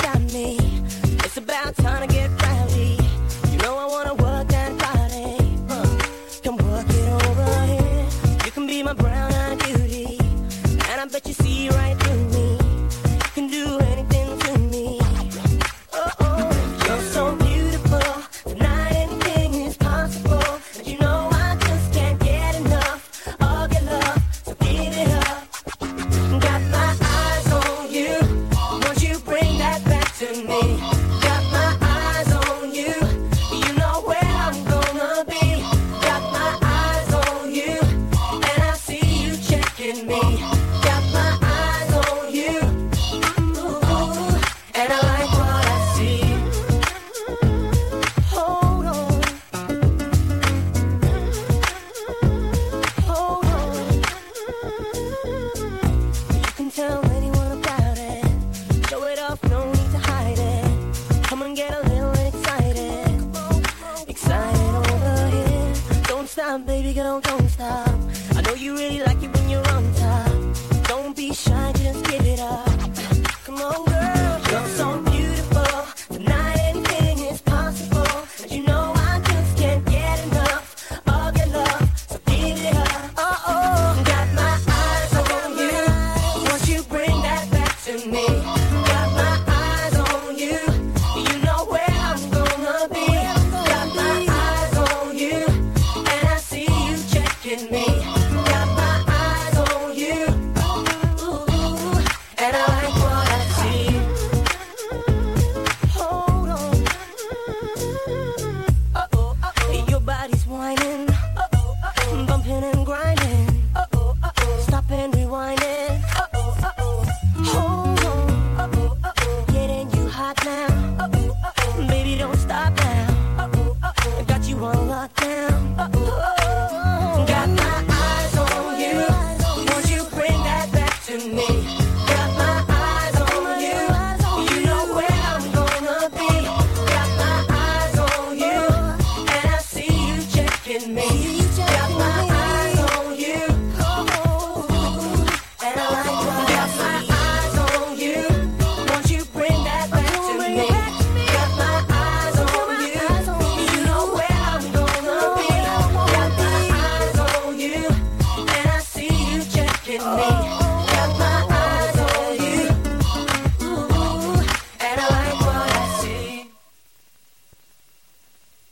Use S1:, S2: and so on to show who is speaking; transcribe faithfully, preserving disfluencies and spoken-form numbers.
S1: got me. It's about time to get rowdy. You know I wanna work that body. Uh, come work it over here. You can be my brown-eyed beauty, and I bet you see right through me. You can do anything to me. Oh, oh, you're so beautiful. Tonight anything is possible. And you know I just can't get enough of your love, so give it up. Got my eyes on you. Won't you bring that back to me? Got my eyes on you. You know where I'm gonna be. Got my eyes on you, and I see you checking me. Got my eyes on you, ooh, and I like what I see. Hold on, hold on. You can tell anyone about it. Show it off, no need to hide it. Come and get a little excited. Excited over here. Don't stop, baby girl, don't stop. I know you really like it when you're on top. Don't be shy, just get